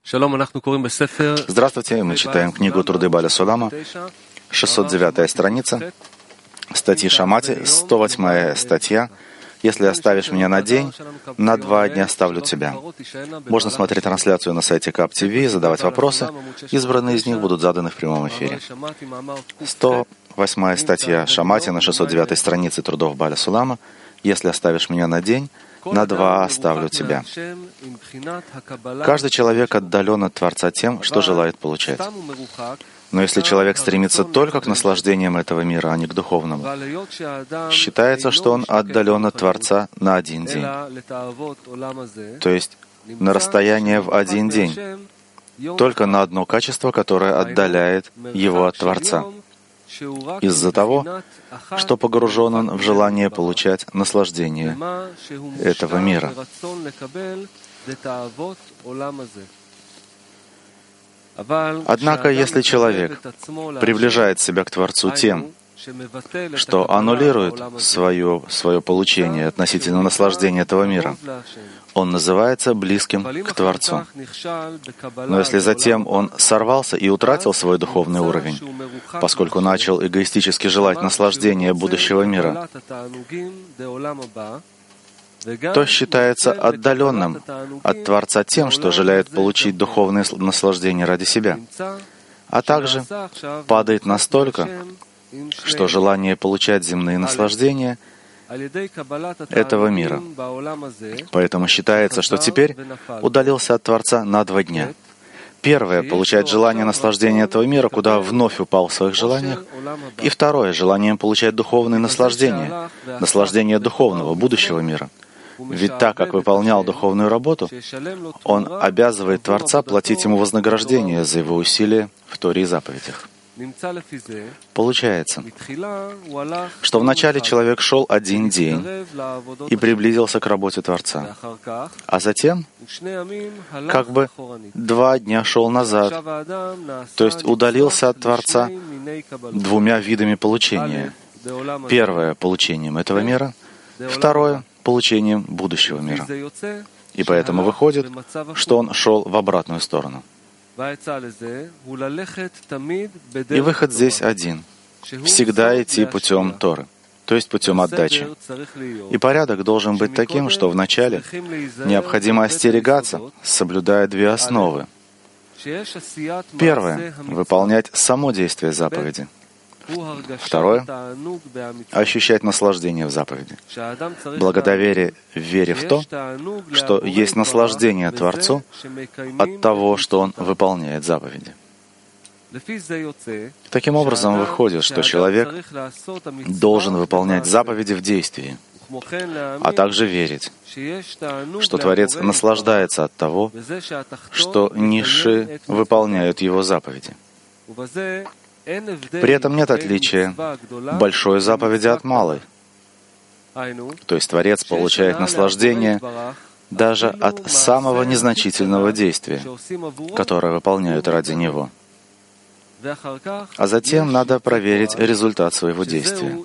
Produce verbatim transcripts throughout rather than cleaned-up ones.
Здравствуйте, мы читаем книгу «Труды Бааля Сулама», шестьсот девятая страница, статьи Шамати, сто восьмая статья. «Если оставишь меня на день, на два дня оставлю тебя». Можно смотреть трансляцию на сайте Кап ти ви, задавать вопросы. Избранные из них будут заданы в прямом эфире. сто восьмая статья Шамати на шестьсот девятой странице трудов Бааля Сулама. «Если оставишь меня на день, на два оставлю тебя». Каждый человек отдален от Творца тем, что желает получать. Но если человек стремится только к наслаждениям этого мира, а не к духовному, считается, что он отдален от Творца на один день. То есть на расстояние в один день, только на одно качество, которое отдаляет его от Творца, из-за того, что погружен он в желание получать наслаждение этого мира. Однако, если человек приближает себя к Творцу тем, что аннулирует свое, свое получение относительно наслаждения этого мира, он называется близким к Творцу. Но если затем он сорвался и утратил свой духовный уровень, поскольку начал эгоистически желать наслаждения будущего мира, то считается отдаленным от Творца тем, что желает получить духовное наслаждение ради себя, а также падает настолько, что желание получать земные наслаждения этого мира. Поэтому считается, что теперь удалился от Творца на два дня. Первое — получать желание наслаждения этого мира, куда вновь упал в своих желаниях. И второе — желанием получать духовные наслаждения, наслаждение духовного, будущего мира. Ведь так как выполнял духовную работу, он обязывает Творца платить ему вознаграждение за его усилия в Торе и заповедях. Получается, что вначале человек шел один день и приблизился к работе Творца, а затем как бы два дня шел назад, то есть удалился от Творца двумя видами получения. Первое — получением этого мира, второе — получением будущего мира. И поэтому выходит, что он шел в обратную сторону. И выход здесь один — всегда идти путем Торы, то есть путем отдачи. И порядок должен быть таким, что вначале необходимо остерегаться, соблюдая две основы. Первое — выполнять само действие заповеди. Второе — ощущать наслаждение в заповеди. Благодаря вере в то, что есть наслаждение Творцу от того, что Он выполняет заповеди. Таким образом, выходит, что человек должен выполнять заповеди в действии, а также верить, что Творец наслаждается от того, что низшие выполняют Его заповеди. При этом нет отличия большой заповеди от малой. То есть Творец получает наслаждение даже от самого незначительного действия, которое выполняют ради Него. А затем надо проверить результат своего действия.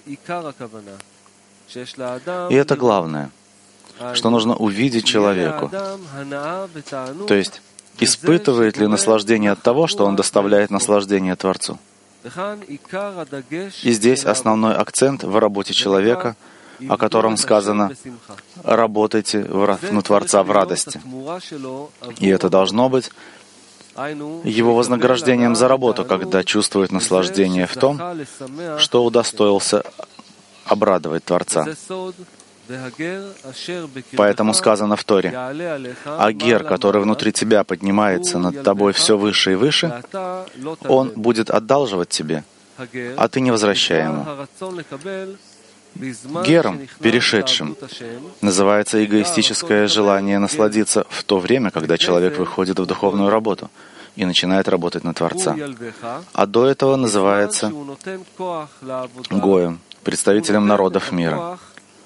И это главное, что нужно увидеть человеку. То есть, испытывает ли наслаждение от того, что он доставляет наслаждение Творцу. И здесь основной акцент в работе человека, о котором сказано «работайте на Творца в радости». И это должно быть его вознаграждением за работу, когда чувствует наслаждение в том, что удостоился обрадовать Творца. Поэтому сказано в Торе: «А гер, который внутри тебя поднимается над тобой все выше и выше, он будет одалживать тебе, а ты не возвращай ему». Гером, перешедшим, называется эгоистическое желание насладиться в то время, когда человек выходит в духовную работу и начинает работать на Творца. А до этого называется гоем, представителем народов мира.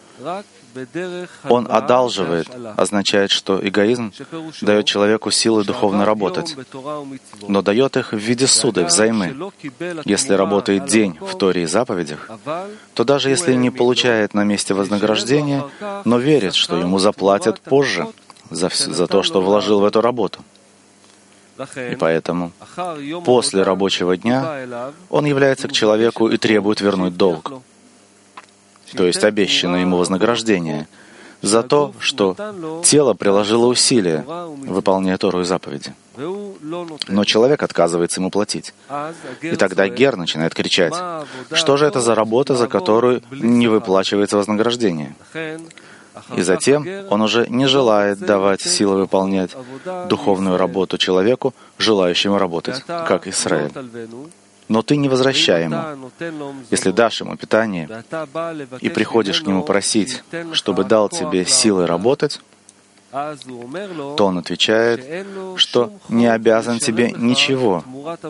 Он одалживает, означает, что эгоизм дает человеку силы духовно работать, но дает их в виде суды, взаймы. Если работает день в Торе и заповедях, то даже если не получает на месте вознаграждения, но верит, что ему заплатят позже за, за то, что вложил в эту работу. И поэтому после рабочего дня он является к человеку и требует вернуть долг, то есть обещанное ему вознаграждение, за то, что тело приложило усилия, выполняя Тору и заповеди. Но человек отказывается ему платить. И тогда Гер начинает кричать: что же это за работа, за которую не выплачивается вознаграждение? И затем он уже не желает давать силы выполнять духовную работу человеку, желающему работать, как Исраэль. Но ты не возвращай ему. Если дашь ему питание и приходишь к нему просить, чтобы дал тебе силы работать, то он отвечает, что не обязан тебе ничего,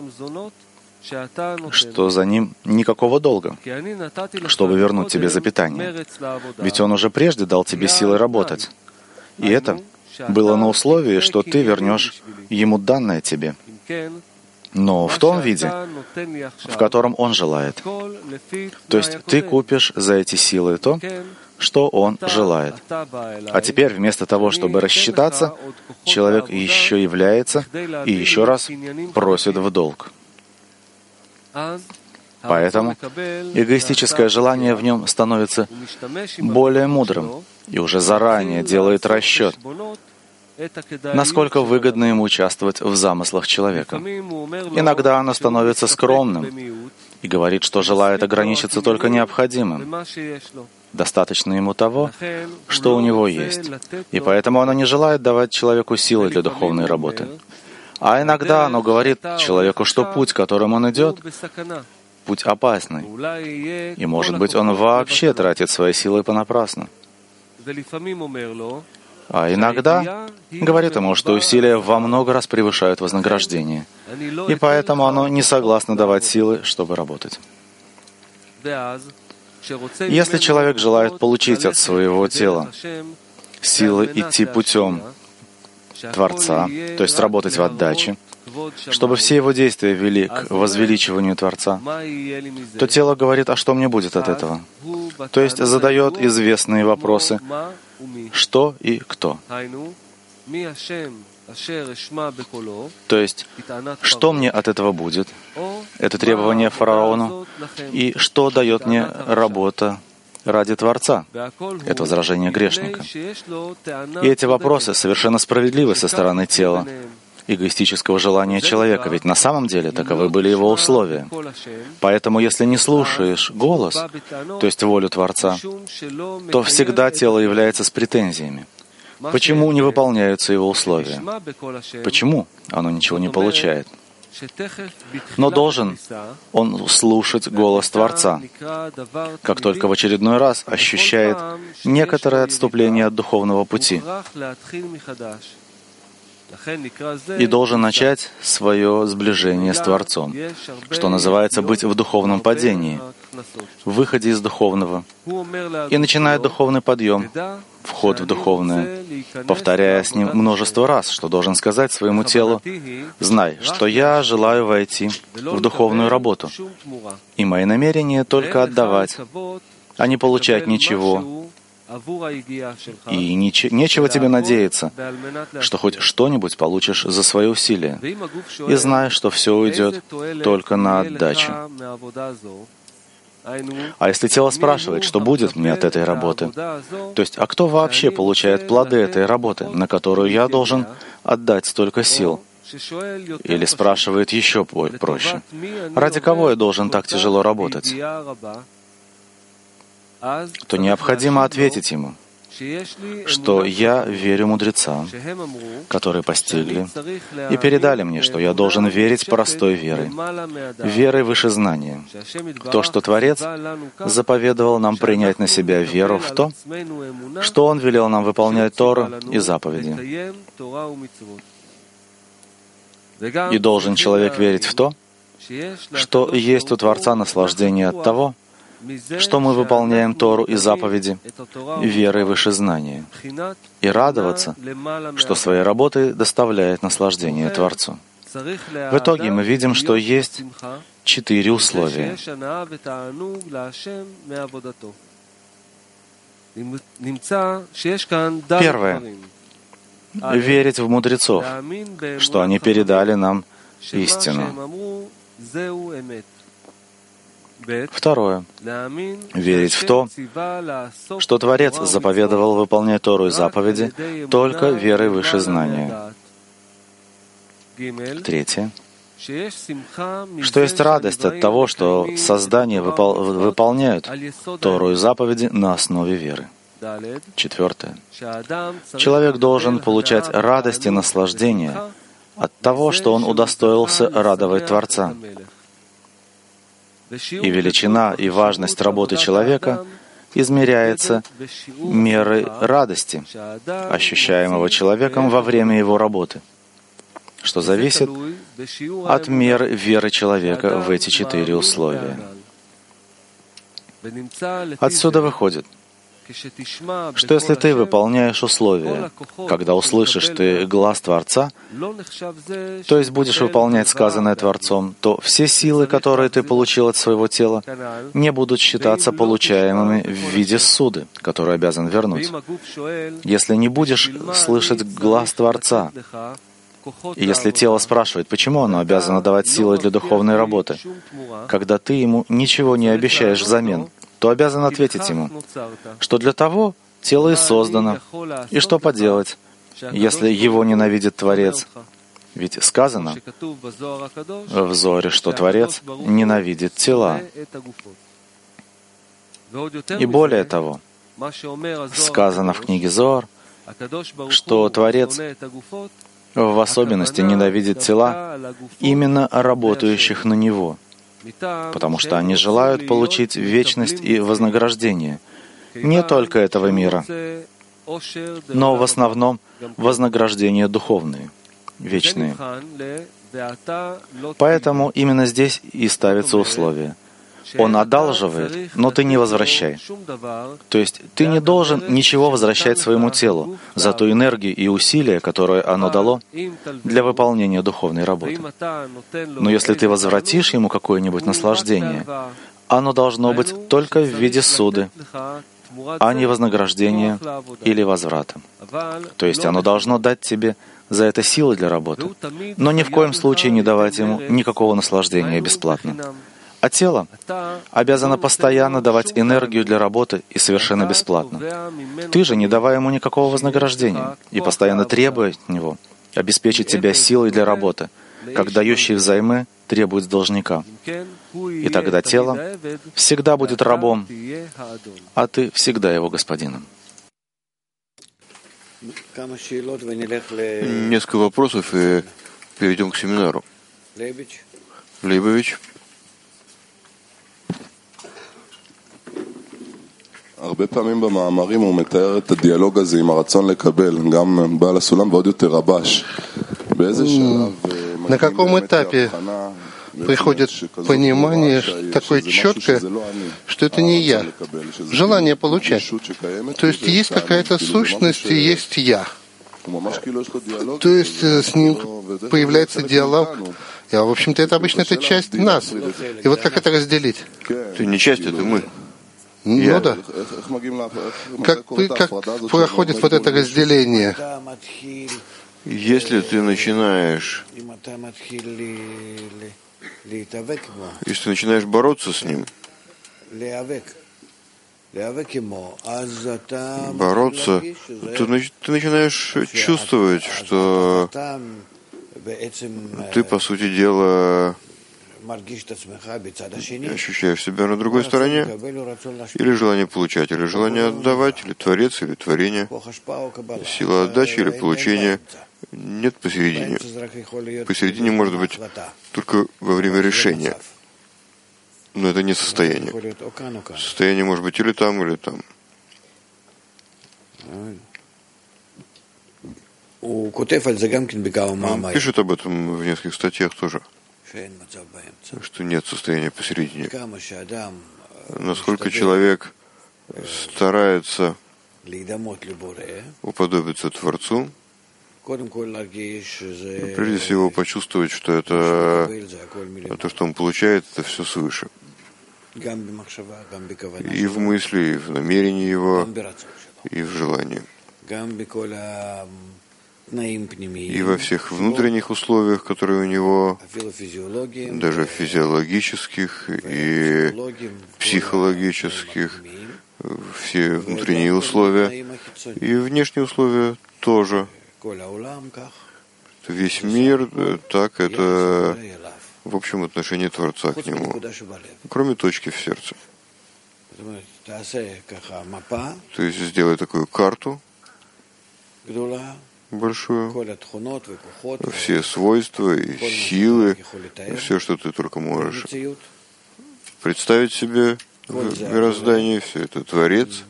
что за ним никакого долга, чтобы вернуть тебе за питание. Ведь он уже прежде дал тебе силы работать. И это было на условии, что ты вернешь ему данное тебе, но в том виде, в котором он желает. То есть ты купишь за эти силы то, что он желает. А теперь вместо того, чтобы рассчитаться, человек еще является и еще раз просит в долг. Поэтому эгоистическое желание в нем становится более мудрым и уже заранее делает расчет, насколько выгодно ему участвовать в замыслах человека. Иногда оно становится скромным и говорит, что желает ограничиться только необходимым. Достаточно ему того, что у него есть. И поэтому оно не желает давать человеку силы для духовной работы. А иногда оно говорит человеку, что путь, которым он идет, путь опасный. И, может быть, он вообще тратит свои силы понапрасну. А иногда говорит ему, что усилия во много раз превышают вознаграждение, и поэтому оно не согласно давать силы, чтобы работать. Если человек желает получить от своего тела силы идти путем Творца, то есть работать в отдаче, чтобы все его действия вели к возвеличиванию Творца, то тело говорит: а что мне будет от этого? То есть задает известные вопросы: что и кто. То есть, что мне от этого будет? Это требование фараону. И что дает мне работа ради Творца? Это возражение грешника. И эти вопросы совершенно справедливы со стороны тела, эгоистического желания человека, ведь на самом деле таковы были его условия. Поэтому, если не слушаешь голос, то есть волю Творца, то всегда тело является с претензиями. Почему не выполняются его условия? Почему оно ничего не получает? Но должен он слушать голос Творца, как только в очередной раз ощущает некоторое отступление от духовного пути, и должен начать свое сближение с Творцом, что называется быть в духовном падении, в выходе из духовного, и начинает духовный подъем, вход в духовное, повторяя с ним множество раз, что должен сказать своему телу: «Знай, что я желаю войти в духовную работу, и мои намерения только отдавать, а не получать ничего, и нич- нечего тебе надеяться, что хоть что-нибудь получишь за свои усилия, и знай, что все уйдет только на отдачу». А если тело спрашивает, что будет мне от этой работы, то есть, а кто вообще получает плоды этой работы, на которую я должен отдать столько сил? Или спрашивает еще проще: ради кого я должен так тяжело работать? То необходимо ответить ему, что я верю мудрецам, которые постигли и передали мне, что я должен верить простой верой, верой выше знания, то, что Творец заповедовал нам принять на себя веру в то, что Он велел нам выполнять Тору и заповеди. И должен человек верить в то, что есть у Творца наслаждение от того, что мы выполняем Тору и заповеди верой выше знания, и радоваться, что своей работой доставляет наслаждение Творцу. В итоге мы видим, что есть четыре условия. Первое. верить в мудрецов, что они передали нам истину. Второе. Верить в то, что Творец заповедовал выполнять Тору и заповеди только верой выше знания. Третье. Что есть радость от того, что создание выпол- выполняют Тору и заповеди на основе веры. Четвертое. Человек должен получать радость и наслаждение от того, что он удостоился радовать Творца. И величина и важность работы человека измеряется мерой радости, ощущаемого человеком во время его работы, что зависит от меры веры человека в эти четыре условия. Отсюда выходит, что если ты выполняешь условия, когда услышишь ты глаз Творца, то есть будешь выполнять сказанное Творцом, то все силы, которые ты получил от своего тела, не будут считаться получаемыми в виде ссуды, которую обязан вернуть. Если не будешь слышать глаз Творца, и если тело спрашивает, почему оно обязано давать силы для духовной работы, когда ты ему ничего не обещаешь взамен, то обязан ответить ему, что для того тело и создано, и что поделать, если его ненавидит Творец. Ведь сказано в Зоре, что Творец ненавидит тела. И более того, сказано в книге Зоар, что Творец в особенности ненавидит тела, именно работающих на Него, потому что они желают получить вечность и вознаграждение не только этого мира, но в основном вознаграждения духовные, вечные. Поэтому именно здесь и ставится условие. Он одалживает, но ты не возвращай. То есть ты не должен ничего возвращать своему телу за ту энергию и усилия, которые оно дало для выполнения духовной работы. Но если ты возвратишь ему какое-нибудь наслаждение, оно должно быть только в виде суды, а не вознаграждения или возврата. То есть оно должно дать тебе за это силы для работы, но ни в коем случае не давать ему никакого наслаждения бесплатно. А тело обязано постоянно давать энергию для работы и совершенно бесплатно. Ты же, не давая ему никакого вознаграждения и постоянно требуя от него обеспечить тебя силой для работы, как дающий взаймы требует с должника. И тогда тело всегда будет рабом, а ты всегда его господином. Несколько вопросов и перейдем к семинару. Лейбович. הרבה פעמים במאמרים הוא מתאר את הדיאלוג הזה עם הרצון לקבל, גם בעל הסולם ועוד יותר רבש. באיזה שלב На каком этапе приходит понимание такое четкое, что это не я, желание получать. То есть есть какая-то сущность и есть я. То есть с ним появляется диалог. А в общем-то это обычно это часть нас. И вот как это разделить? Ты не часть, это мы. Ну Я. да. Как, как проходит вот это разделение? Если ты начинаешь, если ты начинаешь бороться с ним, бороться, то ты начинаешь чувствовать, что ты, по сути дела, ощущаешь себя на другой стороне, или желание получать, или желание отдавать, или творец, или творение, сила отдачи или получения. Нет посередине. Посередине может быть только во время решения. Но это не состояние. Состояние может быть или там, или там. Он пишет об этом в нескольких статьях тоже, что нет состояния посередине. Насколько человек старается уподобиться Творцу, прежде всего почувствовать, что это то, что он получает, это все свыше. И в мысли, и в намерении его, и в желании. и во всех внутренних условиях, которые у него, даже физиологических и психологических, все внутренние условия, и внешние условия тоже. Весь мир, так, это в общем отношении Творца к нему, кроме точки в сердце. То есть сделай такую карту большую, все свойства и силы, все, что ты только можешь представить себе в мироздании, все это Творец.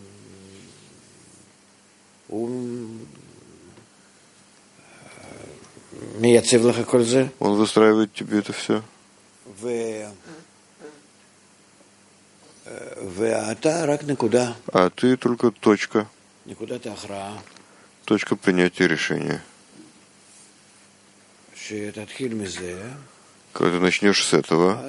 Он выстраивает тебе это все. А ты только точка. Точка принятия решения. Когда ты начнешь с этого,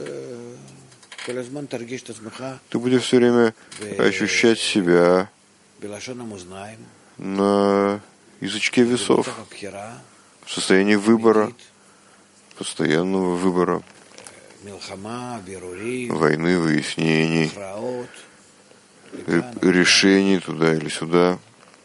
ты будешь все время ощущать себя на язычке весов, в состоянии выбора, постоянного выбора, войны, выяснений, решений туда или сюда.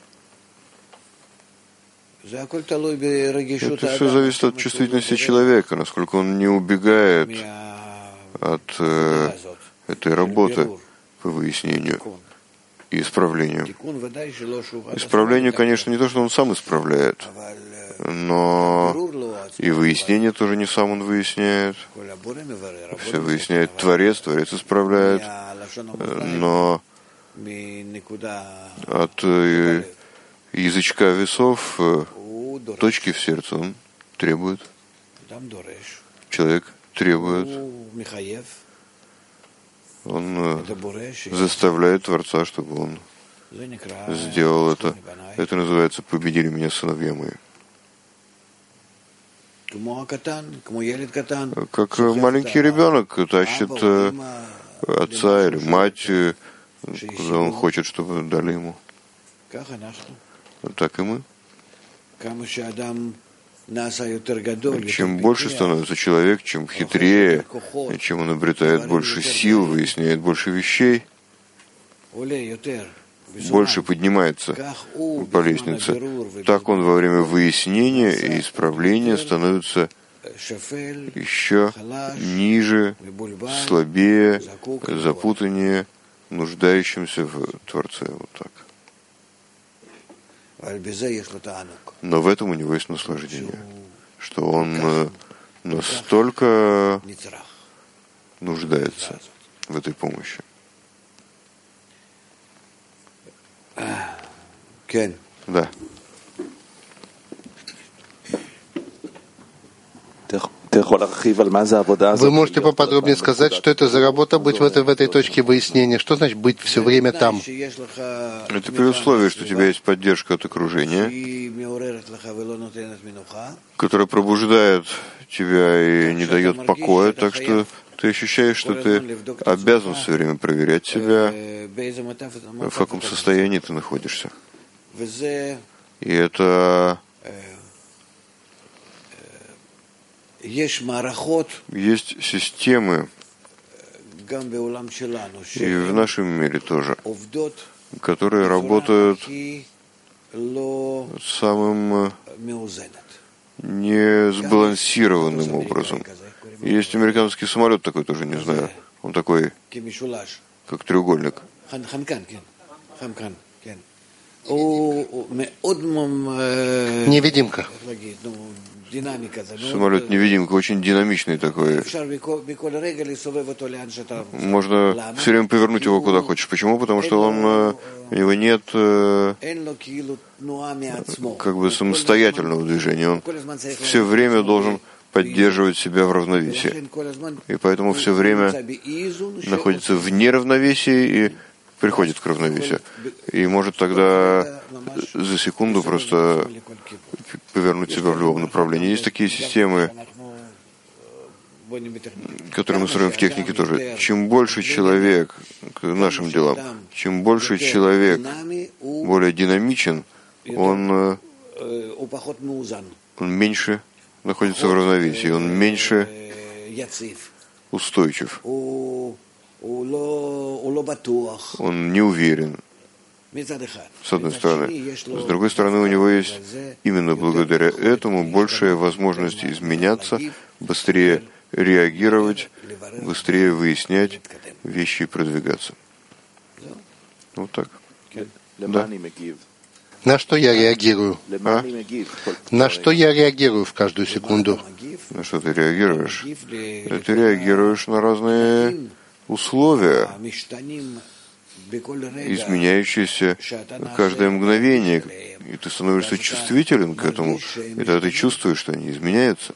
Это все зависит от чувствительности человека, насколько он не убегает от э, этой работы по выяснению и исправлению. Исправлению, конечно, не то, что он сам исправляет, но и выяснение тоже не сам он выясняет. Все выясняет Творец, Творец исправляет, но от э, язычка весов, точки в сердце он требует. Человек требует. Он заставляет Творца, чтобы он сделал это. Это называется «победили меня сыновья мои». Как маленький ребенок тащит отца или мать, куда он хочет, чтобы дали ему. Так и мы. Чем больше становится человек, чем хитрее, чем он обретает больше сил, выясняет больше вещей, больше поднимается по лестнице, так он во время выяснения и исправления становится еще ниже, слабее, запутаннее, нуждающимся в Творце. Вот так. Но в этом у него есть наслаждение, что он настолько нуждается в этой помощи. Да. Вы можете поподробнее сказать, что это за работа быть в этой, в этой точке выяснения? Что значит быть все время там? Это при условии, что у тебя есть поддержка от окружения, которая пробуждает тебя и не дает покоя, так что ты ощущаешь, что ты обязан все время проверять себя, в каком состоянии ты находишься. И это... Есть системы, и в нашем мире тоже, которые работают самым несбалансированным образом. Есть американский самолет такой, тоже не знаю. Он такой, как треугольник. Невидимка. Самолет-невидимка, очень динамичный такой. Можно все время повернуть его куда хочешь. Почему? Потому что он, у него нет как бы самостоятельного движения. Он все время должен поддерживать себя в равновесии. И поэтому все время находится в неравновесии и приходит к равновесию. И может тогда за секунду просто повернуть себя в любом направлении. Есть такие системы, которые мы строим в технике тоже. Чем больше человек к нашим делам, чем больше человек более динамичен, он он меньше находится в равновесии, он меньше устойчив, он не уверен, с одной стороны. С другой стороны, у него есть именно благодаря этому большая возможность изменяться, быстрее реагировать, быстрее выяснять вещи и продвигаться. Вот так. Да. На что я реагирую? А? На что я реагирую в каждую секунду? На что ты реагируешь? Да ты реагируешь на разные условия, изменяющиеся каждое мгновение, и ты становишься чувствителен к этому, и тогда ты чувствуешь, что они изменяются.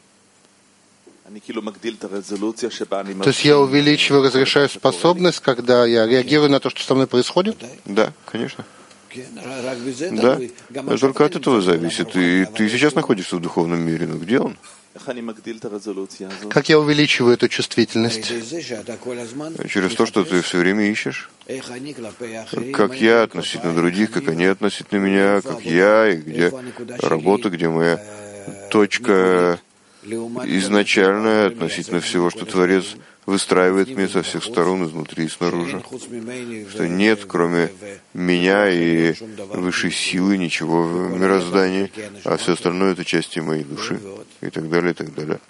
То есть я увеличиваю, разрешаю способность, когда я реагирую на то, что со мной происходит? Да, конечно. Да, только от этого зависит. И ты сейчас находишься в духовном мире, но где он? Как я увеличиваю эту чувствительность? Через то, что ты все время ищешь. Как я относительно других, как они относительно меня, как я, и где работа, где моя точка изначальная относительно всего, что Творец выстраивает мне со всех сторон, изнутри и снаружи. Что нет, кроме меня и высшей силы, ничего в мироздании, а все остальное — это части моей души. И так далее, и так далее.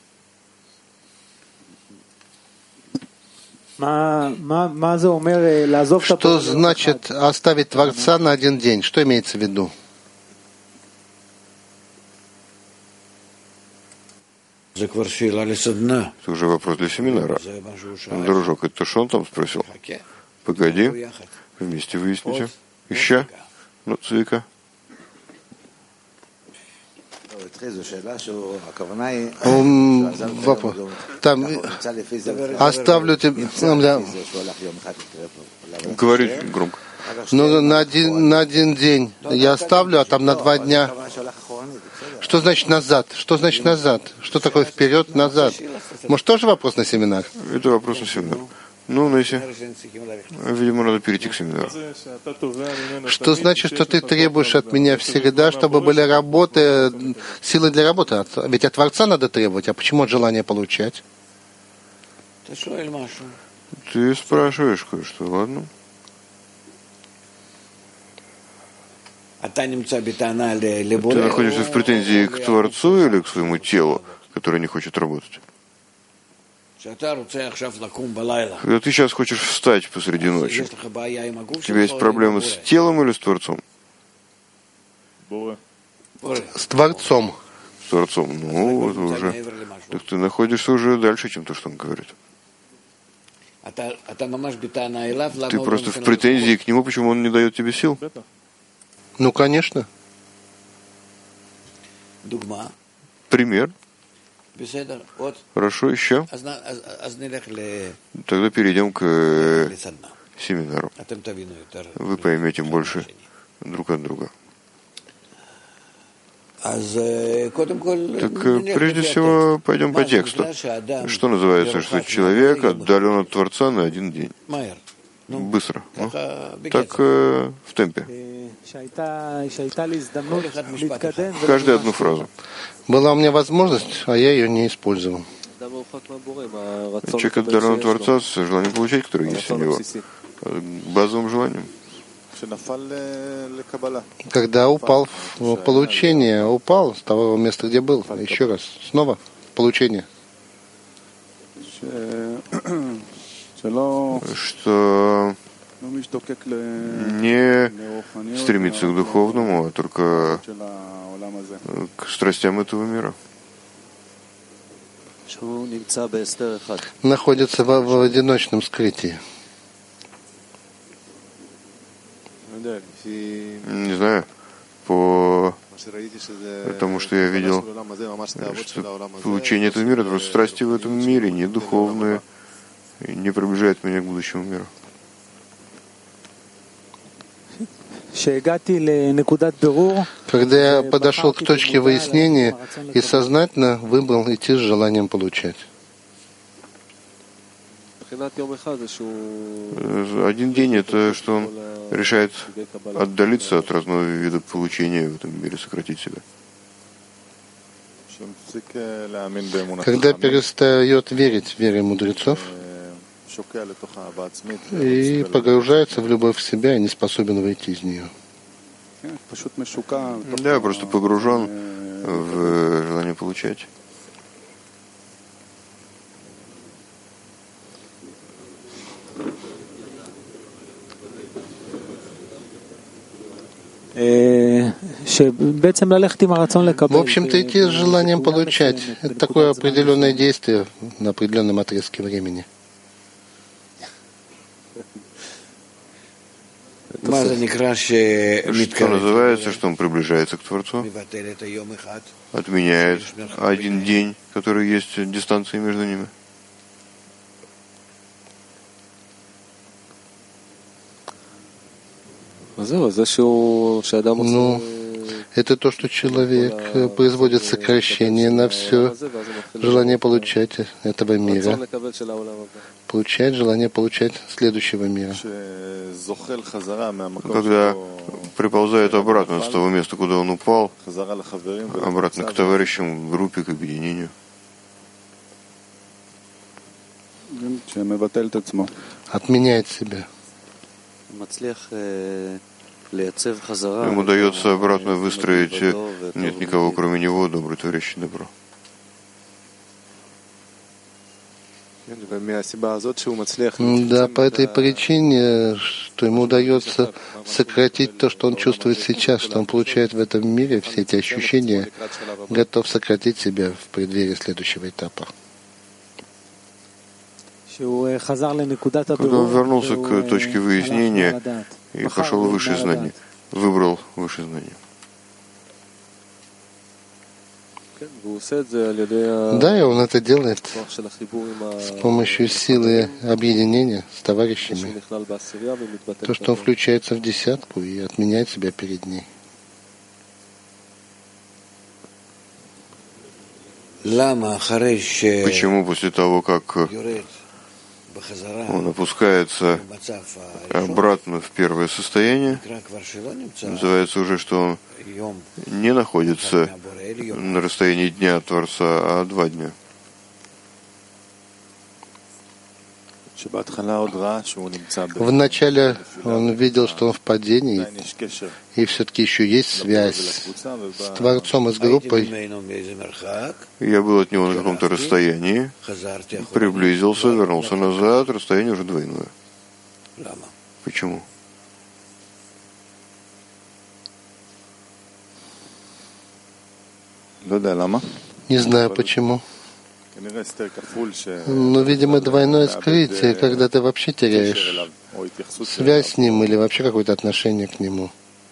Что значит оставить Творца на один день? Что имеется в виду? Это уже вопрос для семинара. Дружок, это что он там спросил? Погоди, вместе выясните. Еще? Ну, Цвика. Там оставлю тебе. Говори громко. Ну, на один, на один день я оставлю, а там на два дня. Что значит назад? Что значит назад? Что такое вперед, назад? Может, тоже вопрос на семинар? Это вопрос на семинар. Ну, Несси, видимо, надо перейти к семинару. Что значит, что ты требуешь от меня всегда, чтобы были работы, силы для работы? Ведь от Творца надо требовать, а почему от желания получать? Ты спрашиваешь кое-что, ладно? Ты находишься в претензии к Творцу или к своему телу, которое не хочет работать? Когда ты сейчас хочешь встать посреди ночи, у тебя есть проблемы с телом или с Творцом? С Творцом. С Творцом. Ну, вот уже. Так ты находишься уже дальше, чем то, что он говорит. Ты просто в претензии к нему, почему он не дает тебе сил? Ну, конечно. Пример. Хорошо, еще. Тогда перейдем к семинару. Вы поймете больше друг от друга. Так прежде всего пойдем по тексту. Что называется, что человек отдален от Творца на один день? Быстро. Ну, так э, в темпе. Каждую одну фразу. Была у меня возможность, а я ее не использовал. Человек отдален от Творца с желанием получать, которое есть у него, базовым желанием. Когда упал в получение, упал с того места, где был. Еще раз. Снова получение. Что не стремиться к духовному, а только к страстям этого мира. Находится в, в одиночном скрытии. Не знаю, по тому, что я видел, что получение этого мира, это просто страсти в этом мире, не духовные, не приближает меня к будущему миру. Когда я подошел к точке выяснения и сознательно выбрал идти с желанием получать. Один день — это что он решает отдалиться от разного вида получения в этом мире, сократить себя. Когда перестает верить в вере мудрецов и погружается в любовь в себя и не способен выйти из нее. Да, просто погружен в желание получать. В общем-то, идти с желанием получать — это такое определенное действие на определенном отрезке времени. Что называется, что он приближается к Творцу, отменяет один день, который есть дистанция между ними. Ну, это то, что человек производит сокращение на все желание получать этого мира, получает желание получать следующего мира. Когда приползает обратно с того места, куда он упал, обратно к товарищам, к группе, к объединению. Отменяет себя. Ему удается обратно выстроить, нет никого кроме него, добрый творящий добро. Да, по этой причине, что ему удается сократить то, что он чувствует сейчас, что он получает в этом мире, все эти ощущения, готов сократить себя в преддверии следующего этапа. Когда он вернулся к точке выяснения и пошел выше знаний, выбрал выше знаний. Да, и он это делает с помощью силы объединения с товарищами. То, что он включается в десятку и отменяет себя перед ней. Почему после того, как он опускается обратно в первое состояние, называется уже, что он не находится на расстоянии дня от Творца, а два дня. Вначале он видел, что он в падении, и все-таки еще есть связь с Творцом и с группой. Я был от него на каком-то расстоянии, приблизился, вернулся назад, расстояние уже двойное. Почему? Не знаю почему. Но, видимо, двойное скрытие, когда ты вообще теряешь связь с ним или вообще какое-то отношение к нему.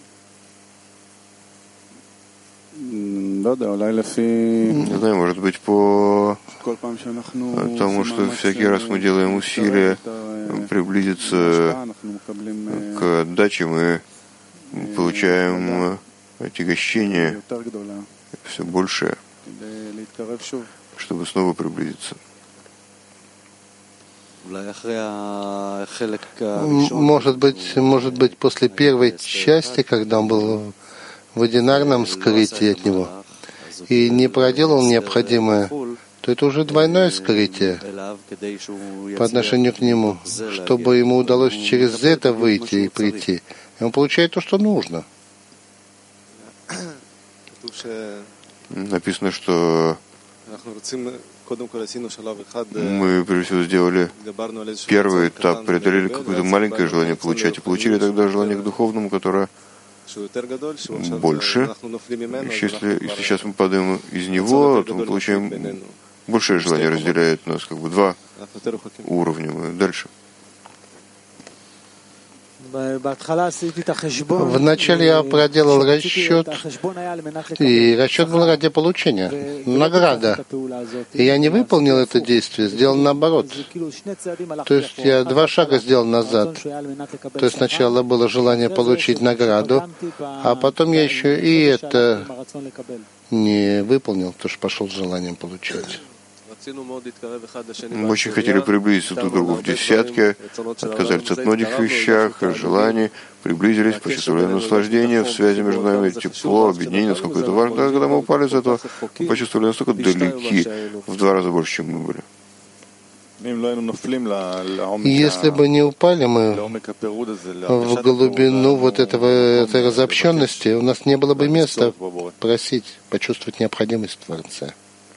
Не знаю, может быть, по тому, что всякий раз мы делаем усилия приблизиться к отдаче, мы получаем отягощение все большее, чтобы снова приблизиться. Может быть, может быть, после первой части, когда он был в одинарном скрытии от него и не проделал необходимое, то это уже двойное скрытие по отношению к нему, чтобы ему удалось через это выйти и прийти. И он получает то, что нужно. Написано, что мы, прежде всего, сделали первый этап, преодолели какое-то маленькое желание получать, и получили тогда желание к духовному, которое больше. Если, если сейчас мы падаем из него, то мы получаем большее желание, разделяет нас, как бы два уровня. Мы дальше. Вначале я проделал расчет, и расчет был ради получения, награда. И я не выполнил это действие, сделал наоборот. То есть я два шага сделал назад. То есть сначала было желание получить награду, а потом я еще и это не выполнил, потому что пошел с желанием получать. Мы очень хотели приблизиться друг к другу в десятке, отказались от многих вещах, желаний, приблизились, почувствовали наслаждение в связи между нами, тепло, объединение, насколько это важно. А когда мы упали из этого, мы почувствовали настолько далеки, в два раза больше, чем мы были. Если бы не упали мы в глубину вот этого, этой разобщенности, у нас не было бы места просить, почувствовать необходимость в Творце.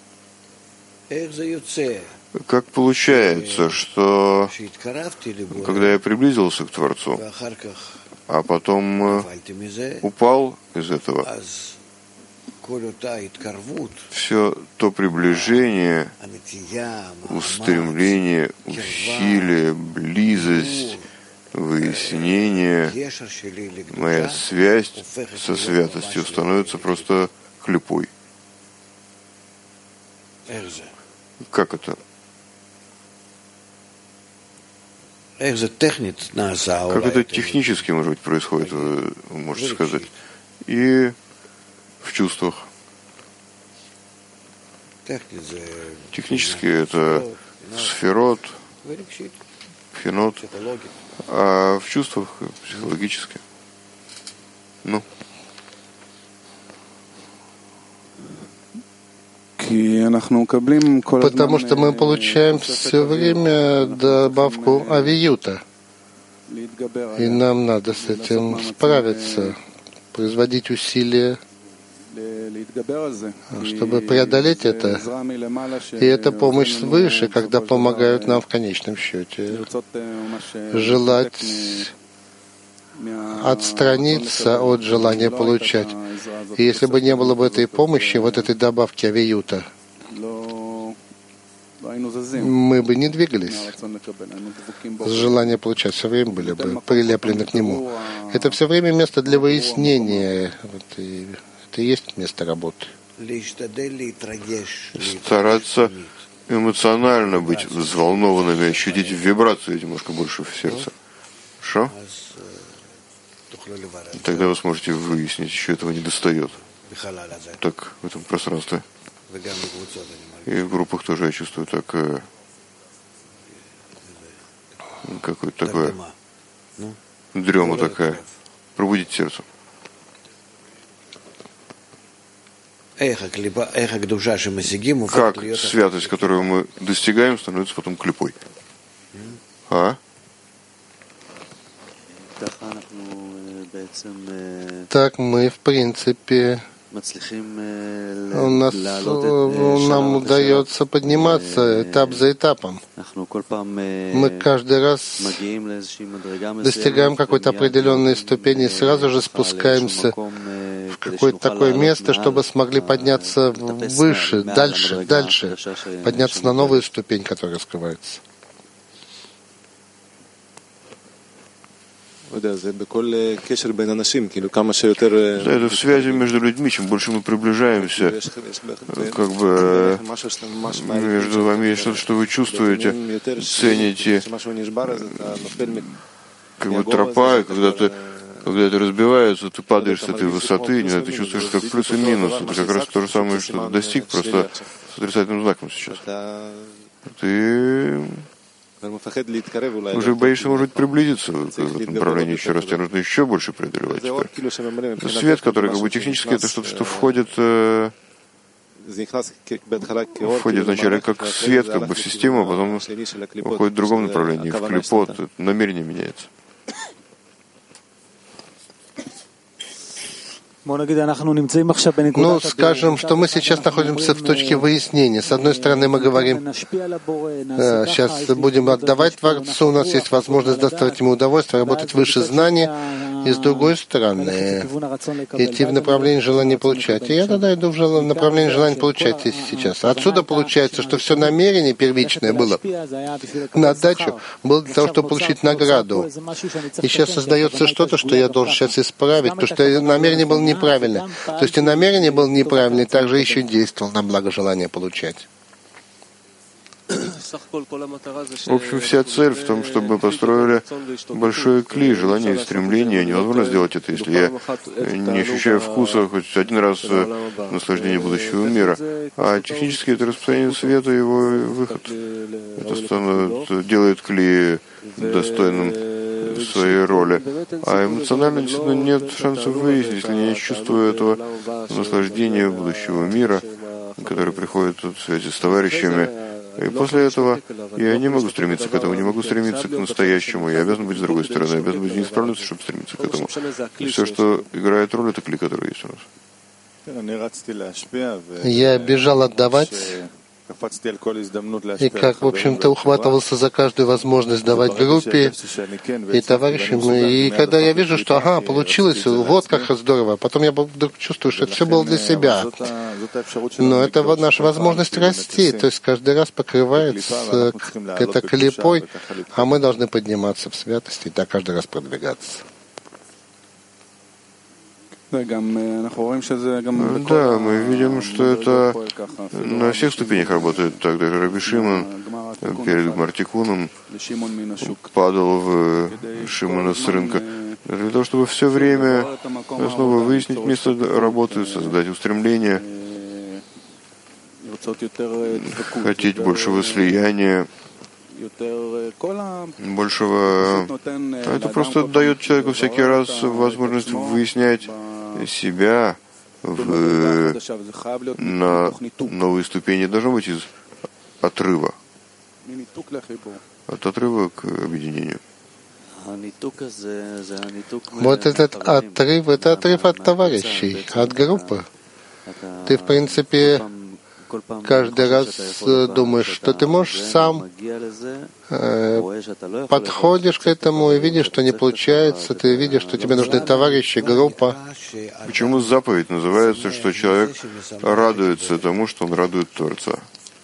Как получается, что когда я приблизился к Творцу, а потом упал из этого, все то приближение, устремление, усилие, близость, выяснение, моя связь со святостью становится просто клепой. Как это? Как это технически, может быть, происходит, вы можете сказать, и в чувствах. Технически это сферот, фенот, а в чувствах психологически. Ну. Потому что мы получаем все время добавку авиюта. И нам надо с этим справиться, производить усилия, чтобы преодолеть это. И это помощь свыше, когда помогают нам в конечном счете желать отстраниться от желания получать. И если бы не было бы этой помощи, вот этой добавки авиюта, мы бы не двигались. Желание получать все время были бы прилеплены к нему. Это все время место для выяснения. Вот и это и есть место работы. Стараться эмоционально быть взволнованными, ощутить вибрацию немножко больше в сердце. Хорошо? Тогда вы сможете выяснить, еще этого не достает. Так, в этом пространстве. И в группах тоже я чувствую так, какое-то такое дрема такая. Пробудить сердце. Как святость, которую мы достигаем, становится потом клепой. А? Так мы, в принципе, у нас, нам удается подниматься этап за этапом. Мы каждый раз достигаем какой-то определенной ступени и сразу же спускаемся в какое-то такое место, чтобы смогли подняться выше, дальше, дальше, подняться на новую ступень, которая раскрывается. Да, это в связи между людьми, чем больше мы приближаемся, как бы между вами есть что-то, что вы чувствуете, цените, как бы тропа, и когда ты, когда это разбивается, ты падаешь с этой высоты, не знаю, ты чувствуешь как плюс и минус. Это как раз то же самое, что ты достиг, просто с отрицательным знаком сейчас. Ты уже боишься, может быть, приблизиться в этом направлении еще раз, тебе нужно еще больше преодолевать теперь. Это свет, который как бы технически, это что-то, что входит, э, входит вначале как свет, как бы в систему, а потом уходит в другом направлении, в клепот, намерение меняется. Ну, скажем, что мы сейчас находимся в точке выяснения. С одной стороны, мы говорим, э, сейчас будем отдавать Творцу, у нас есть возможность доставить ему удовольствие, работать выше знания, и с другой стороны, идти в направлении желания получать. И я тогда иду в жел... направлении желания получать сейчас. Отсюда получается, что все намерение первичное было на отдачу, было для того, чтобы получить награду. И сейчас создается что-то, что я должен сейчас исправить, потому что намерение было неправильное. То есть и намерение было неправильное, и также еще действовал на благо желания получать. В общем, вся цель в том, чтобы мы построили большой клей, желание и стремление. Невозможно сделать это, если я не ощущаю вкуса хоть один раз наслаждения будущего мира. А технически это распространение света и его выход. Это становится, делает клей достойным своей роли. А эмоционально действительно нет шансов выяснить, если я не чувствую этого наслаждения будущего мира, который приходит в связи с товарищами. И после этого я не могу стремиться к этому, не могу стремиться к настоящему. Я обязан быть с другой стороны, я обязан быть неисправленностью, чтобы стремиться к этому. И все, что играет роль, это клей, который есть у нас. Я бежал отдавать, и как, в общем-то, ухватывался за каждую возможность давать группе и товарищам. И когда я вижу, что, ага, получилось, вот как здорово, потом я вдруг чувствую, что это все было для себя. Но это наша возможность расти, то есть каждый раз покрывается это клепой, а мы должны подниматься в святости и так каждый раз продвигаться. Да, мы видим, что это на всех ступенях работает. Так даже Раби Шимон перед Гмартикуном падал в Шимона с рынка для того, чтобы все время снова выяснить место работы, создать устремление, хотеть большего слияния, большего. Это просто дает человеку всякий раз возможность выяснять себя в, на новые ступени. Должно быть из отрыва. От отрыва к объединению. Вот этот отрыв, это отрыв от товарищей, от группы. Ты, в принципе, каждый раз думаешь, что ты можешь сам, э, подходишь к этому и видишь, что не получается, ты видишь, что тебе нужны товарищи, группа. Почему заповедь называется, что человек радуется тому, что он радует Творца?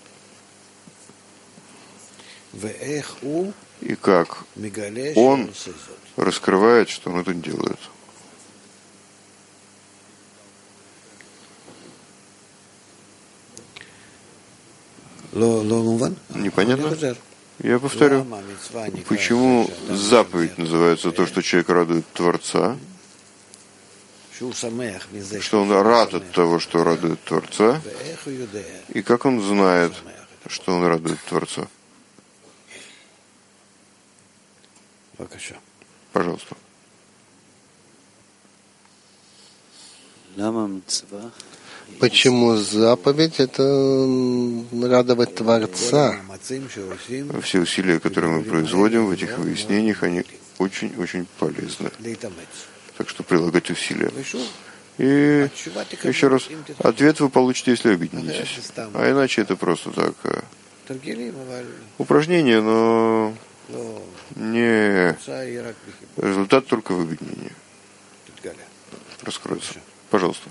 И как он раскрывает, что он это делает? Непонятно? Я повторю. Почему заповедь называется то, что человек радует Творца? Что он рад от того, что радует Творца? И как он знает, что он радует Творца? Пожалуйста. Почему заповедь — это радовать Творца? Все усилия, которые мы производим в этих выяснениях, они очень-очень полезны. Так что прилагать усилия. И еще раз, ответ вы получите, если объединитесь. А иначе это просто так упражнение, но не результат только в объединении. Раскроется. Пожалуйста.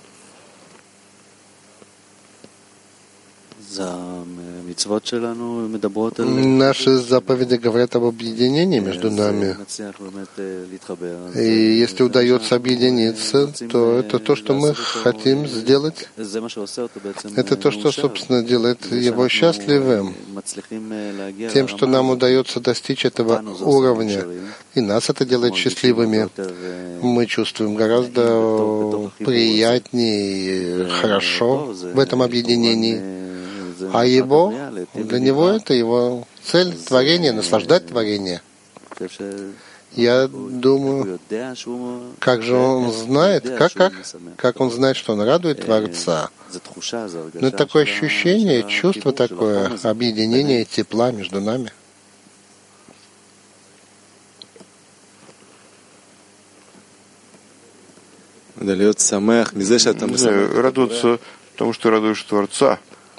Наши заповеди говорят об объединении между нами. И если удается объединиться, то это то, что мы хотим сделать. Это то, что, собственно, делает его счастливым. Тем, что нам удается достичь этого уровня. И нас это делает счастливыми. Мы чувствуем гораздо приятнее и хорошо в этом объединении. А его, для него это его цель — творение, наслаждать творение. Я думаю, как же он знает, как, как, как он знает, что он радует Творца. Но это такое ощущение, чувство такое, объединение тепла между нами. Радоваться тому, что радуешь Творца,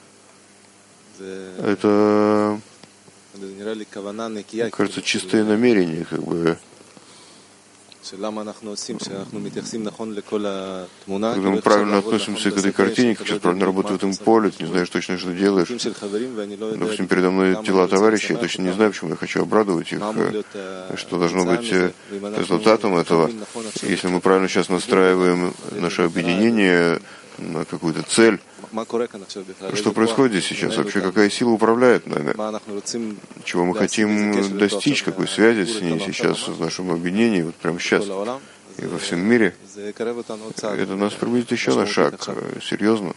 это, кажется, чистое намерение, как бы. Когда мы правильно относимся к этой картине, как сейчас правильно работаю в этом поле, ты не знаешь точно, что делаешь. Допустим, передо мной тела товарищей, я точно не знаю, почему я хочу обрадовать их, что должно быть результатом этого. Если мы правильно сейчас настраиваем наше объединение на какую-то цель, Что происходит здесь сейчас? Вообще, какая сила управляет нами? Чего мы хотим достичь? Какой связи с ней сейчас, в нашем объединении, вот прямо сейчас и во всем мире? Это нас приблизит еще на шаг. Серьезно.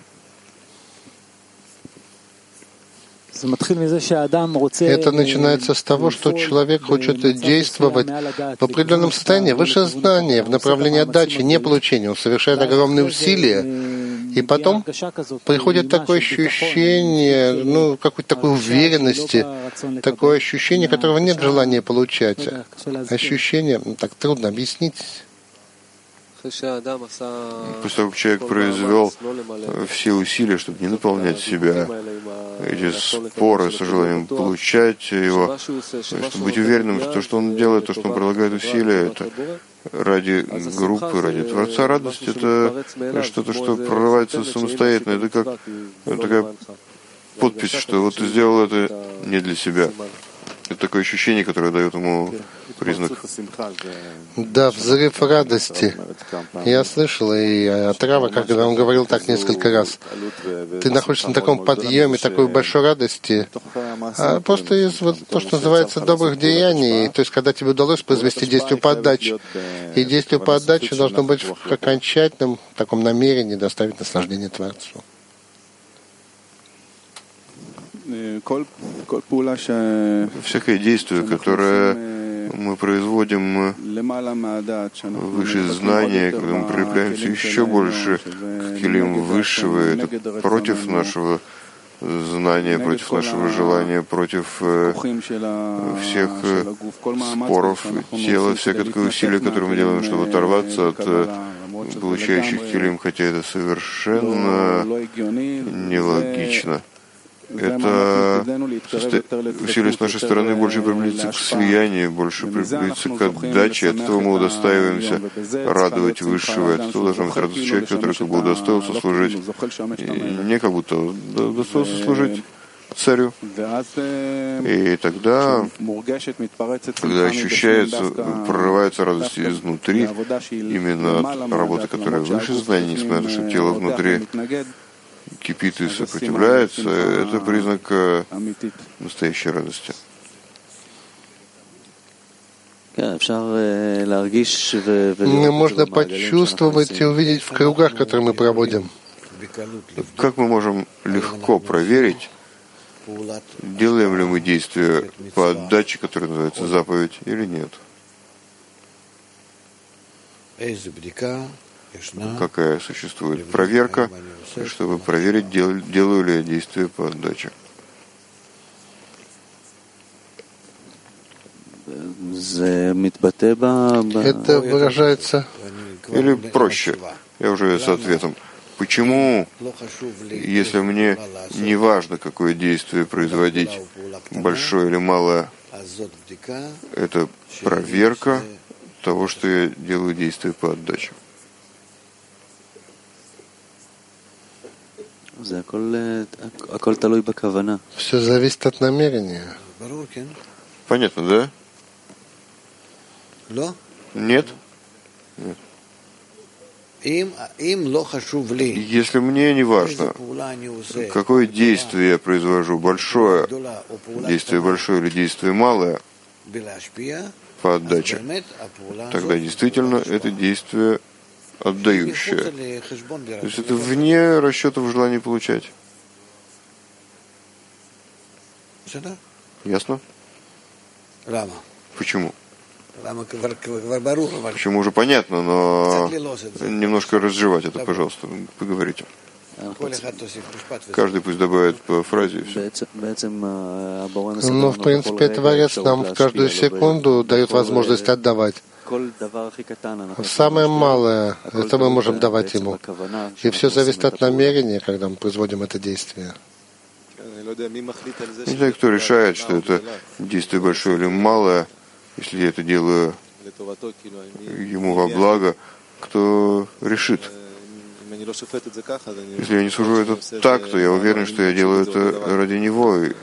Это начинается с того, что человек хочет действовать в определенном состоянии, выше знания, в направлении отдачи, не получения. Он совершает огромные усилия, и потом приходит такое ощущение, ну, какой-то такой уверенности, такое ощущение, которого нет желания получать. Ощущение, ну, так трудно объяснить. После того, как человек произвел все усилия, чтобы не наполнять себя, эти споры с желанием получать его, чтобы быть уверенным, что то, что он делает, то, что он прилагает усилия, это ради группы, ради Творца. Радость — это что-то, что прорывается самостоятельно. Это как такая подпись, что вот ты сделал это не для себя. Это такое ощущение, которое дает ему признак. Да, взрыв радости. Я слышал и от Рава, когда он говорил так несколько раз. Ты находишься на таком подъеме, такой большой радости, а просто из вот то, что называется добрых деяний, то есть когда тебе удалось произвести действие по отдаче. И действие по отдаче должно быть в окончательном таком намерении доставить наслаждение Творцу. Всякое действие, которое мы производим выше знания, когда мы прилепляемся еще больше к килим высшего, это против нашего знания, против нашего желания, против всех споров тела, всякое такое усилие, которое мы делаем, чтобы оторваться от получающих килим, хотя это совершенно нелогично. Это усилие с нашей стороны больше приблизиться к слиянию, больше приблизиться к отдаче. От этого мы удостаиваемся радовать Высшего. От этого должен быть радость человек, который как бы удостоился служить, не как будто удостоился служить царю. И тогда, когда ощущается, прорывается радость изнутри, именно от работы, которая выше знаний, несмотря на то, что тело внутри кипит и сопротивляется, это признак настоящей радости. Можно почувствовать и увидеть в кругах, которые мы проводим. Как мы можем легко проверить, делаем ли мы действие по отдаче, которое называется заповедь, или нет? Какая существует проверка, чтобы проверить, дел, делаю ли я действие по отдаче. Это выражается... Или проще, я уже с ответом. Почему, если мне не важно, какое действие производить, большое или малое, это проверка того, что я делаю действие по отдаче. Все зависит от намерения. Понятно, да? Нет? Нет. Если мне не важно, какое действие я произвожу, большое действие большое или действие малое по отдаче, тогда действительно это действие отдающее. То есть это вне расчетов желания получать. Ясно? Почему? Почему уже понятно, но немножко разжевать это, пожалуйста, поговорите. Каждый пусть добавит по фразе и все. Ну, в принципе, Творец нам в каждую секунду дает возможность отдавать. Самое малое, это мы можем давать Ему. И все зависит от намерения, когда мы производим это действие. Не знаю, кто решает, что это действие большое или малое, если я это делаю Ему во благо, кто решит. Если я не сужу это так, то я уверен, что я делаю это ради Него. И,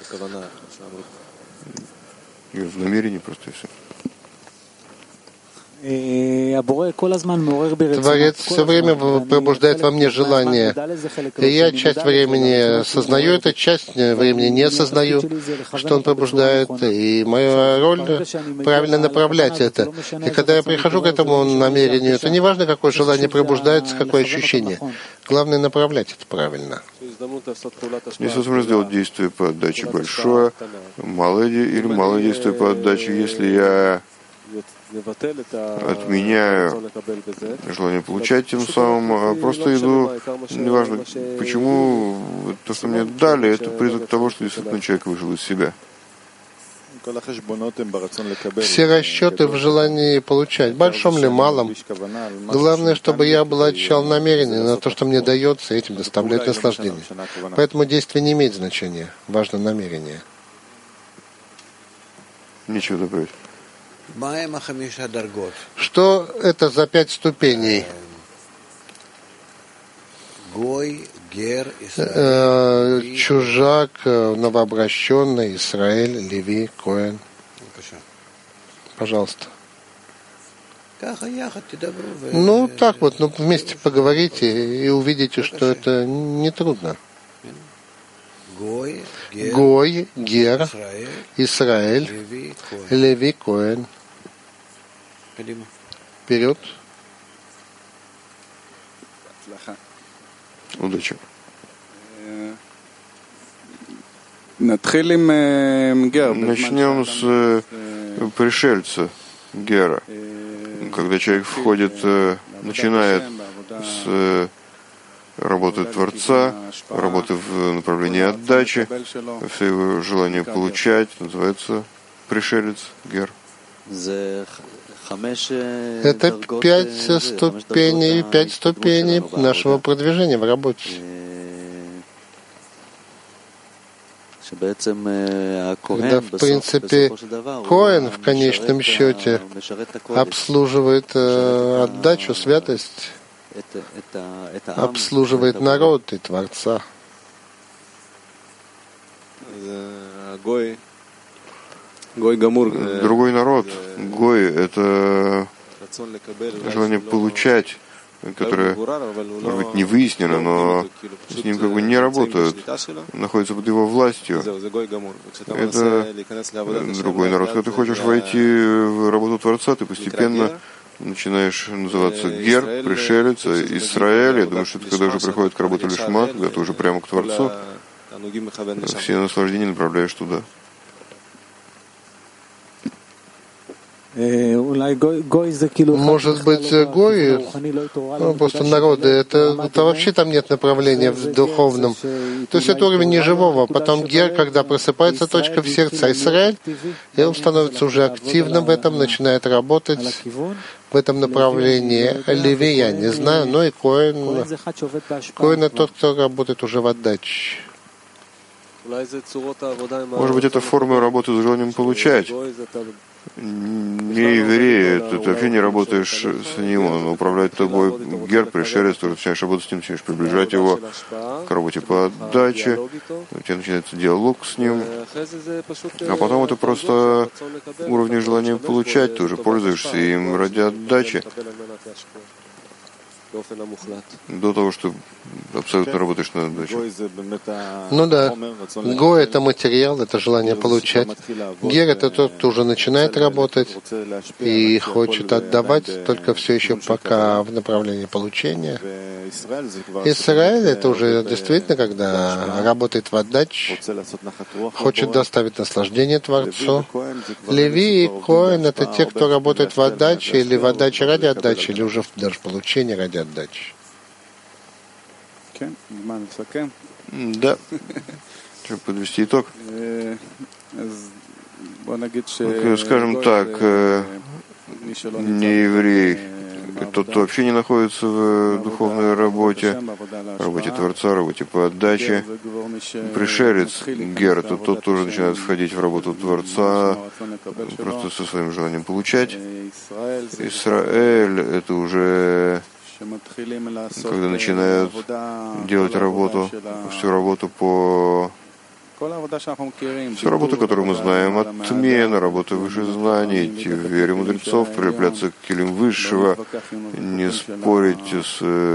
и в намерении просто и все. Творец все время пробуждает во мне желание. И я часть времени сознаю это, часть времени не осознаю, что он пробуждает. И моя роль — правильно направлять это. И когда я прихожу к этому намерению, это не важно, какое желание пробуждается, какое ощущение. Главное — направлять это правильно. Здесь возможно сделать действие по отдаче большое, малое или малое действие по отдаче, если я отменяю желание получать, тем самым просто иду, неважно почему, то, что мне дали, это признак того, что действительно человек вышел из себя. Все расчеты в желании получать, большом ли, малом. Главное, чтобы я облачал намерение на то, что мне дается, и этим доставляет наслаждение. Поэтому действие не имеет значения, важно намерение. Нечего добавить. Что это за пять ступеней? Э, чужак, новообращенный, Израиль, Леви, Коэн. Пожалуйста. Ну, так вот, ну, вместе поговорите и увидите, что это нетрудно. Гой, Гер, Израиль, Леви, Коэн. Вперед. Удачи. Начнем с пришельца Гера. Когда человек входит, начинает с работы Творца, работы в направлении отдачи, все его желание получать, называется пришелец Гер. Это пять ступеней, пять ступеней нашего продвижения в работе. Когда, в принципе, Коэн в конечном счете обслуживает э, отдачу, святость, обслуживает народ и Творца. Другой народ, Гой, это желание получать, которое, может быть, не выяснено, но с ним как бы не работают, находится под его властью. Это другой народ. Когда ты хочешь войти в работу Творца, ты постепенно начинаешь называться Гер, пришелец, Израиль. Я думаю, что это когда уже приходит к работе Лишма, когда ты уже прямо к Творцу, все наслаждения направляешь туда. Может быть, Гой, ну, просто народы, это, это вообще там нет направления в духовном. То есть это уровень неживого. Потом Гер, когда просыпается точка в сердце, Израиль, и он становится уже активным в этом, начинает работать в этом направлении. Леви я не знаю, но и Коэн. Коэн — это тот, кто работает уже в отдаче. Может быть, это форма работы с желанием получать. Не еврей, ты, ты вообще не работаешь с ним, он управляет тобой. Гер, пришелец, ты начинаешь работать с ним, начинаешь приближать его к работе по отдаче, у тебя начинается диалог с ним, а потом это просто уровень желания получать, ты уже пользуешься им ради отдачи, до того, что абсолютно работаешь на отдаче. Ну да. Го — это материал, это желание получать. Гер — это тот, кто уже начинает работать и хочет отдавать, только все еще пока в направлении получения. Израиль — это уже действительно, когда работает в отдаче, хочет доставить наслаждение Творцу. Леви и Коэн — это те, кто работает в отдаче или в отдаче ради отдачи, или уже даже в получении ради отдачи. Да. Чтобы подвести итог. Скажем так, не еврей, тот, кто вообще не находится в духовной работе, работе Творца, работе по отдаче. Пришелец, Гер, это тот, кто тоже начинает входить в работу Творца, просто со своим желанием получать. Израиль, это уже когда начинают делать работу, всю работу по Все работы, которые мы знаем, отмена, работы высших знаний, идти в вере мудрецов, прилепляться к килим высшего, не спорить с,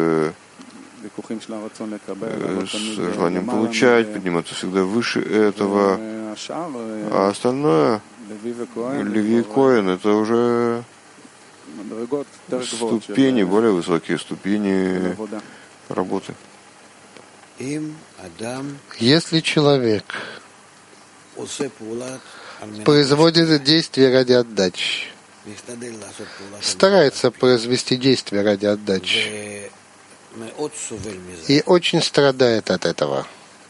с желанием получать, подниматься всегда выше этого. А остальное, Леви и Коэн, это уже ступени, более высокие ступени работы. Если человек производит действие ради отдачи, старается произвести действие ради отдачи и очень страдает от этого,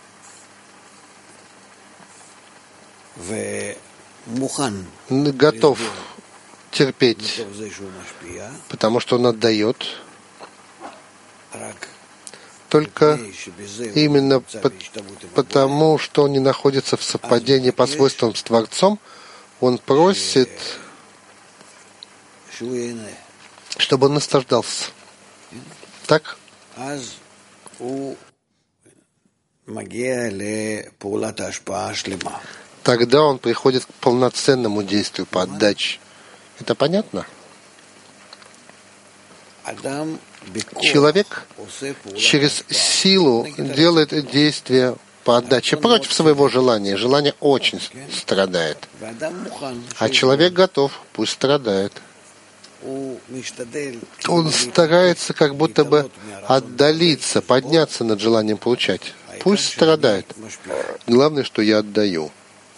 готов терпеть, потому что он отдает, только именно потому, что он не находится в совпадении по свойствам с Творцом, он просит, чтобы он наслаждался. Так? Тогда он приходит к полноценному действию по отдаче. Это понятно? Человек через силу делает действие по отдаче против своего желания. Желание очень страдает. А человек готов, пусть страдает. Он старается как будто бы отдалиться, подняться над желанием получать. Пусть страдает. Главное, что я отдаю.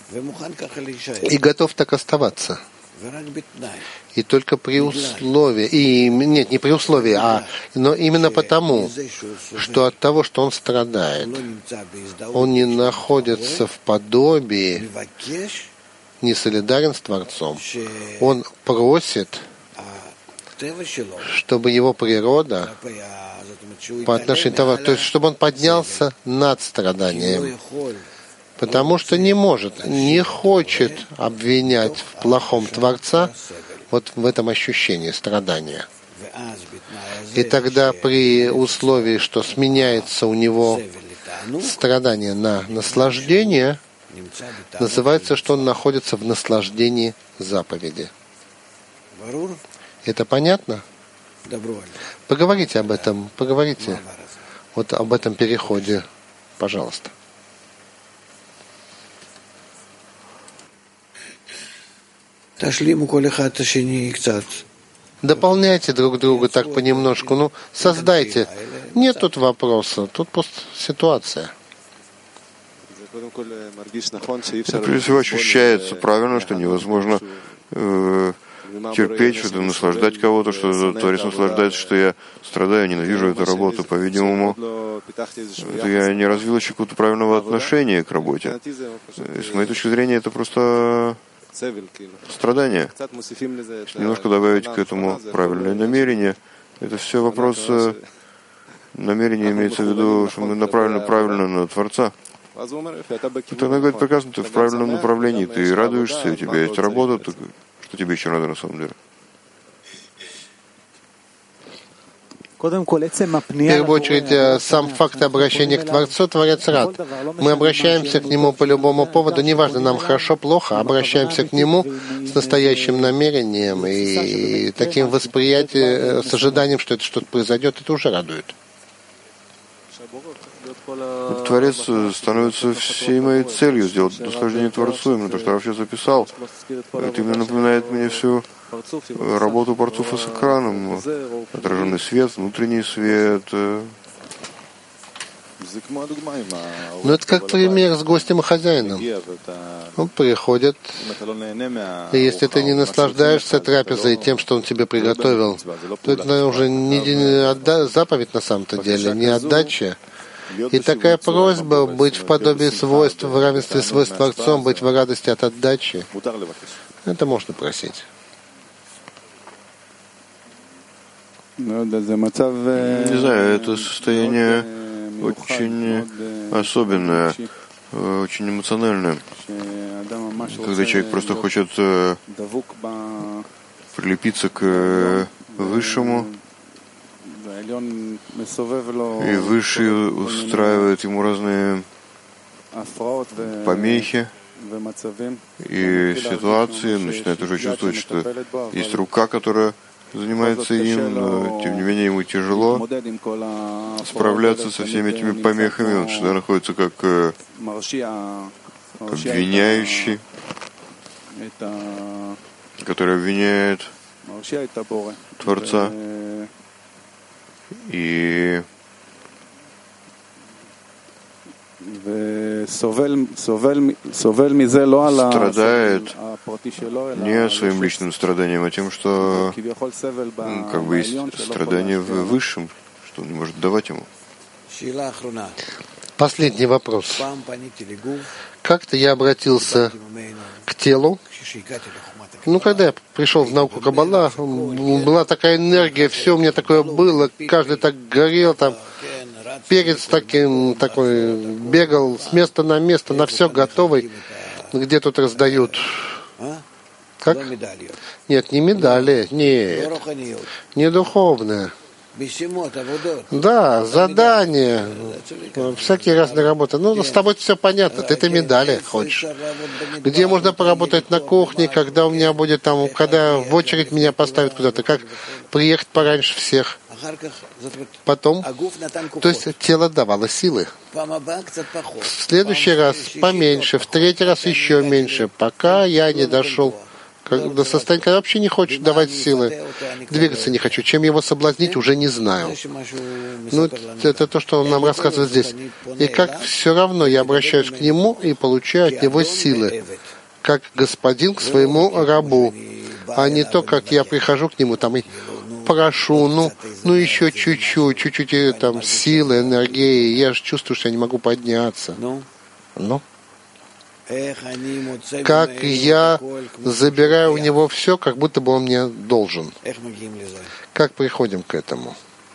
И готов так оставаться. И только при условии, и нет, не при условии, а но именно потому, что от того, что он страдает, он не находится в подобии, не солидарен с Творцом. Он просит, чтобы его природа по отношению к того, то есть чтобы он поднялся над страданием. Потому что не может, не хочет обвинять в плохом Творца вот в этом ощущении страдания. И тогда при условии, что сменяется у него страдание на наслаждение, называется, что он находится в наслаждении заповеди. Это понятно? Поговорите об этом, поговорите вот об этом переходе, пожалуйста. Дополняйте друг друга так понемножку. Ну, создайте. Нет тут вопроса, тут просто ситуация. Прежде всего ощущается правильно, что невозможно э, терпеть, что-то наслаждать кого-то, что Творец наслаждается, что я страдаю, ненавижу эту работу. По-видимому, это я не развил еще какого-то правильного отношения к работе. С моей точки зрения, это просто страдания. Если немножко добавить к этому правильное намерение, это все вопрос намерения, имеется в виду, что мы направлены правильно на Творца. И тогда говорит, прекрасно, ты в правильном направлении, ты радуешься, у тебя есть работа, ты, что тебе еще надо на самом деле? В первую очередь, сам факт обращения к Творцу, Творец рад. Мы обращаемся к Нему по любому поводу, неважно, нам хорошо, плохо, обращаемся к Нему с настоящим намерением и таким восприятием, с ожиданием, что это что-то произойдет, это уже радует. Творец становится всей моей целью сделать наслаждение Творцу, именно то, что Рав сейчас записал. Это именно напоминает мне всю работу Парцуфа с экраном, отраженный свет, внутренний свет. Ну, это как пример с гостем и хозяином. Он приходит, и если ты не наслаждаешься трапезой и тем, что он тебе приготовил, то это, наверное, уже не отда... заповедь на самом-то деле, не отдача. И такая просьба быть в подобии свойств, в равенстве свойств с Творцом, быть в радости от отдачи, это можно просить. Не знаю, это состояние очень особенное, очень эмоциональное. Когда человек просто хочет прилепиться к Высшему, и Высший устраивает ему разные помехи и ситуации, начинает уже чувствовать, что есть рука, которая занимается им, но тем не менее ему тяжело справляться со всеми этими помехами. Он всегда находится как обвиняющий, который обвиняет Творца и страдает не своим личным страданием, а тем, что как бы есть страдание в высшем, что он не может давать ему. Последний вопрос. Как-то я обратился к телу. Ну, когда я пришел в науку Каббала, была такая энергия, все у меня такое было, каждый так горел, там перец таким, такой бегал с места на место, на все готовый. Где тут раздают? Как? Нет, не медали, нет, не духовные. Да, задания, всякие разные работы. Ну, с тобой все понятно, ты-то медали хочешь. Где можно поработать на кухне, когда у меня будет там, когда в очередь меня поставят куда-то, как приехать пораньше всех. Потом, то есть тело давало силы. В следующий раз поменьше, в третий раз еще меньше, пока я не дошел до состояния, когда вообще не хочет давать силы. Двигаться не хочу. Чем его соблазнить, уже не знаю. Ну, это то, что он нам рассказывает здесь. И как все равно я обращаюсь к нему и получаю от него силы, как господин к своему рабу, а не то, как я прихожу к нему там и прошу, ну, ну еще чуть-чуть, чуть-чуть там силы, энергии. Я же чувствую, что я не могу подняться. Ну? Как я забираю у него все, как будто бы он мне должен. Как приходим к этому?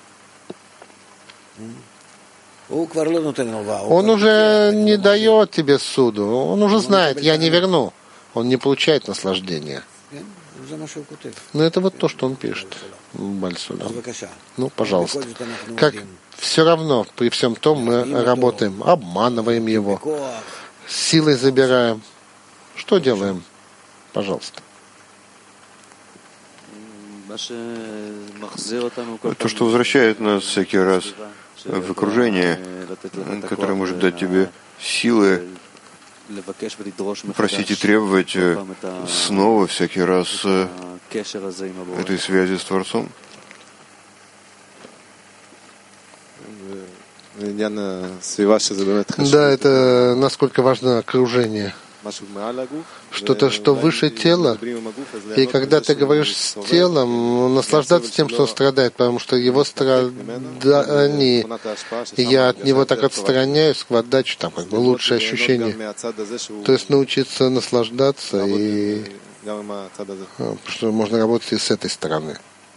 Он уже не дает тебе суду, он уже знает, я не верну. Он не получает наслаждения. Но это вот то, что он пишет. Бальсула. Ну, пожалуйста. Как все равно при всем том мы работаем, обманываем его, силой забираем. Что делаем? Пожалуйста. То, что возвращает нас всякий раз в окружение, которое может дать тебе силы просить и требовать снова всякий раз этой связи с Творцом. Да, это насколько важно окружение. Что-то, что выше тела. И когда ты говоришь с телом, наслаждаться тем, что он страдает, потому что его страдания, и я от него так отстраняюсь, в отдачу, там как бы лучшее ощущение. То есть научиться наслаждаться, и что можно работать и с этой стороны.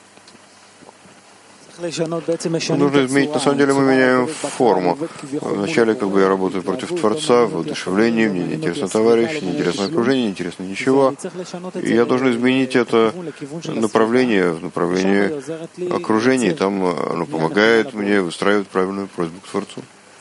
Нужно изменить, на самом деле мы меняем форму. Вначале как бы я работаю против Творца, в воодушевлении, мне неинтересно товарищ, неинтересно окружение, неинтересно ничего. И я должен изменить это направление в направлении окружения, и там оно помогает мне выстраивать правильную просьбу к Творцу.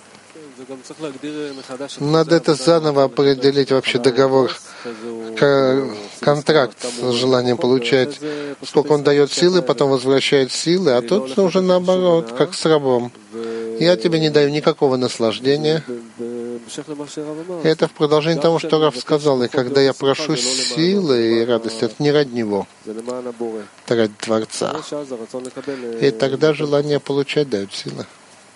Надо это заново определить вообще договор, контракт с желанием получать, сколько он дает силы, потом возвращает силы, а тут уже наоборот, как с рабом. Я тебе не даю никакого наслаждения. Это в продолжение того, что Рав сказал, и когда я прошу силы и радости, это не ради него, это ради Творца. И тогда желание получать дают силы.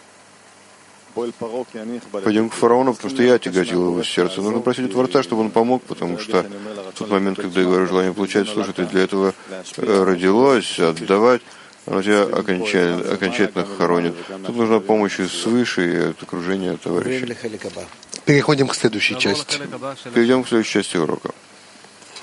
Пойдем к фараону, потому что я тяготил его сердце. Нужно просить у Творца, чтобы он помог, потому что в тот момент, когда я говорю желание получать, слушать, и для этого родилось, отдавать, оно тебя окончательно, окончательно хоронит. Тут нужна помощь и свыше, и от окружения, от товарищей. Переходим к следующей части. Перейдем к следующей части урока.